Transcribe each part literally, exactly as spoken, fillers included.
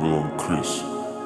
Вавилон Крис.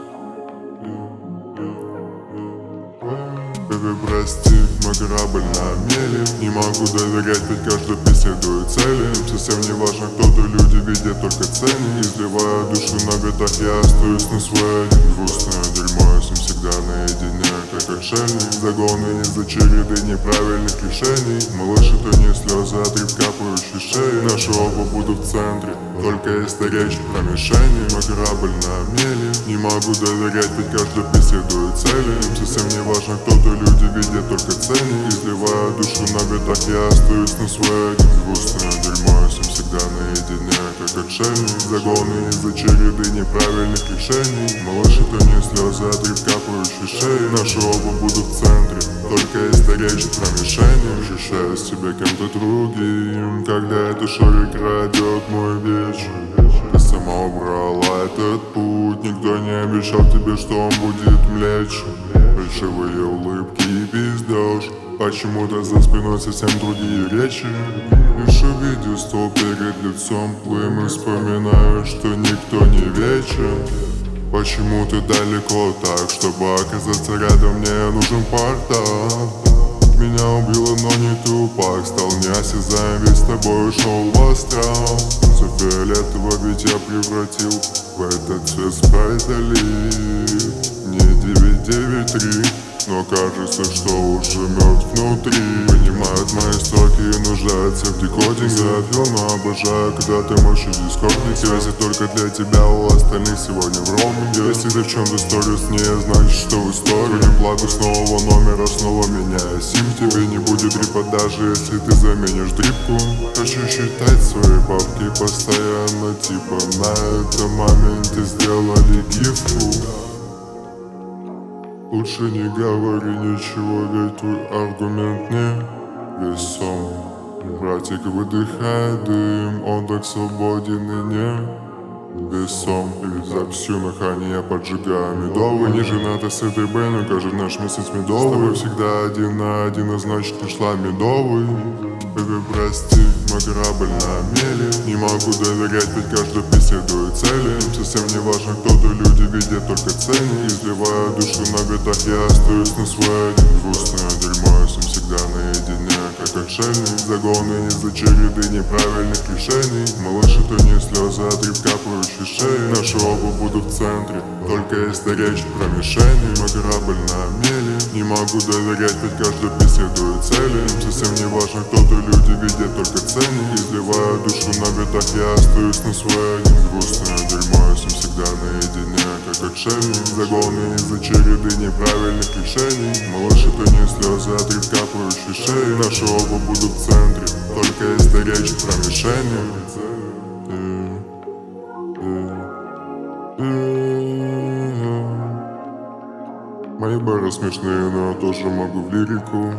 Бэби, прости, мой корабль на мели. Не могу доверять, ведь каждый преследует цели. Совсем не важно, кто ты, люди видят только цены. Изливая душу на ветах, я остаюсь на свой один. Грустное дерьмо, я с ним всегда наедине, как отшельник. Загоны из-за череды неправильных решений. Малыш, это не слезы, а трip капающий шеи. Наши оба будут в центре, только если речь про мишени. Мой корабль на мели. Не могу доверять, ведь каждый преследует цели. Совсем не важно, кто ты, люди видят только цены. Изливая душу на ветах, я остаюсь на свой один. Грустное дерьмо, я с ним всегда наедине, как отшельник. Загоны из-за череды неправильных решений. Малыш, это не слезы, а трip капающий шеи. Наши оба будут в центре, только если речь про мишени. Ощущаю себя кем-то другим, когда это шарик крадет мой вечер. Ты сама убрала этот путь, никто не обещал тебе, что он будет млечь. Фальшивые улыбки и пиздеж, почему-то за спиной совсем другие речи. Лишь увидев стол перед лицом плым, и вспоминаю, что никто не вечен. Почему ты далеко так, чтобы оказаться рядом, мне нужен портал. Меня убило, но не тупак, стал неосязаем, ведь с тобой ушел в астрал. Все фиолетово ведь я превратил в этот цвет спрайтали. Не девять девять три, но кажется, что уже мертв внутри. Понимают мои строки и нуждаются в декодинге. Отвел, но обожаю, когда ты мощный дискордник. Связи только для тебя, у остальных сегодня в роуминге. Если ты в чем-то сторис с ней, значит, что в истории. Благо с нового номера снова меняю сим. Тебе не будет дрипа, даже если ты заменишь дрипку. Хочу считать свои бабки постоянно, типа на этом моменте сделали гифку. Лучше не говори ничего, ведь твой аргумент не весом. Братик выдыхает дым, он так свободен и не весом. Перед записью на хане я поджигаю медовый. Не жената с этой Б, но каждый наш месяц медовый. С тобой всегда один на один, а значит пришла медовый. Бэби, прости, мой корабль на мели. Не могу доверять, ведь каждый преследует цели. Совсем не важно, кто ты, люди видят только цены. Изливая душу на ветах, я остаюсь на свой один. Грустное дерьмо, я с ним всегда наедине, как отшельник. Загоны из-за череды неправильных решений. Малыш, это не слезы, а трip капающий шеи. Наши оба будут в центре, только если речь про мишени. Мой корабль на мели. Не могу доверять, ведь каждый преследует цели. Совсем не важно, кто ты, люди видят только цены. Изливая душу на ветах, я остаюсь на свой один. Грустное дерьмо, я с ним всегда наедине, как отшельник. Загоны из-за череды неправильных решений. Малыш, это не слезы, а трip капающий шеи. Наши оба будут в центре, только если речь про мишени. Мои бары смешные, но я тоже могу в лирику.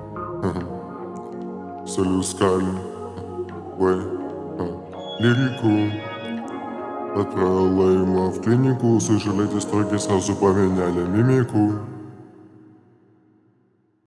Солю скали, вэй, лирику. Отправил Лейма в клинику, услышали эти строки, сразу поменяли мимику.